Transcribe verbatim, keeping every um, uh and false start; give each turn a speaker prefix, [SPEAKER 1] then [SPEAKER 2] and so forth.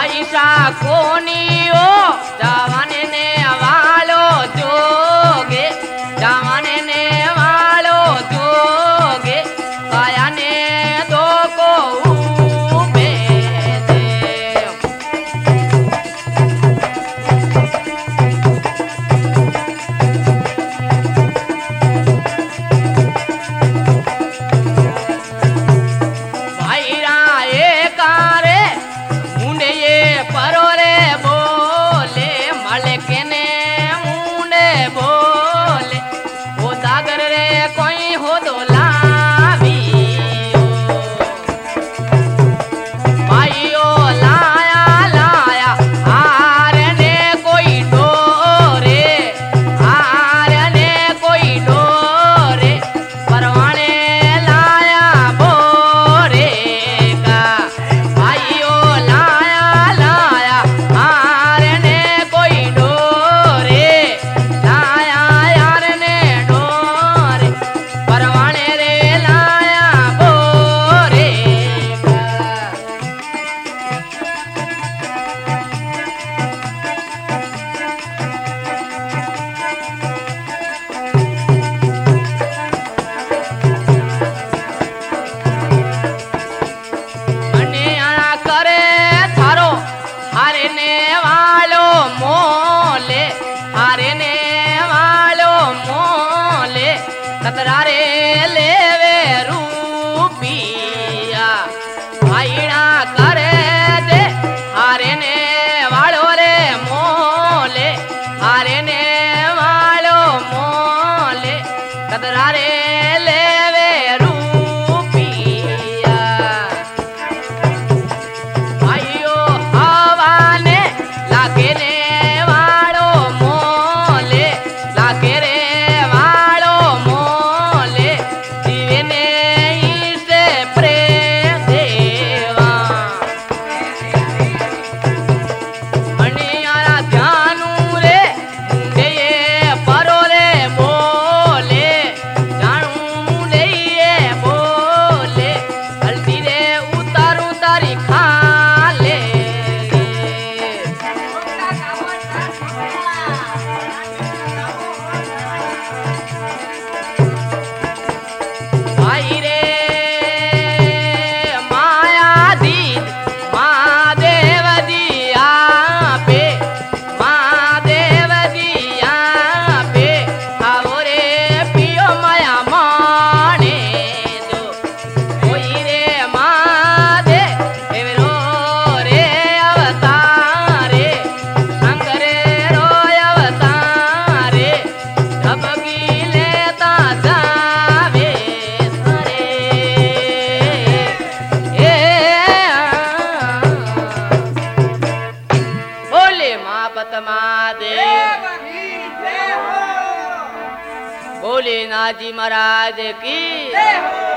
[SPEAKER 1] पैसा कोनी ओ जवाने ने वालो जोगे जवाने ने वालो जोगे काया ने दो को ऊबे दे भाईरा ये कारे मुंडे ये परोरे बोले मालिक ने मुंडे बोले वो दागर रे कोई हो दो लावी भाइयों लाया लाया हारे ने कोई डोरे हारे ने कोई डोरे परवाने लाया बोरे का भाइयों लाया लाया हारे ने कोई डोरे लाया यार ने डोरे परवाने रे लाया बोरे का अन्याय करे थारो हारे ने वालो मोले हारे ने वालो मोले कतरा रे लेवे रूपिया भाईड़ा करे दे हारे ने वालो रे मोले हारे ने वालो मोले कतरा रे लेवे रूपिया भाइयों हवाने लागे ने वालो मोले लागे रे वालो मोले जीवे ने इसे प्रेम देवा मणियारा ध्यानु रे मुंडे ये परोले बोले जानू मुंडे ये बोले हल्दी रे उतार उतारी खा ले भाई रे माया दी महादेव दिया पे महादेव दिया पे आओ रे पियो माया माने दो कोई रे महादेव रो रे अवतारे शंकरे रोय अवतारे धबकी लेता जावे सरे ए बोले मापत महादेव बोले नाजी महाराज की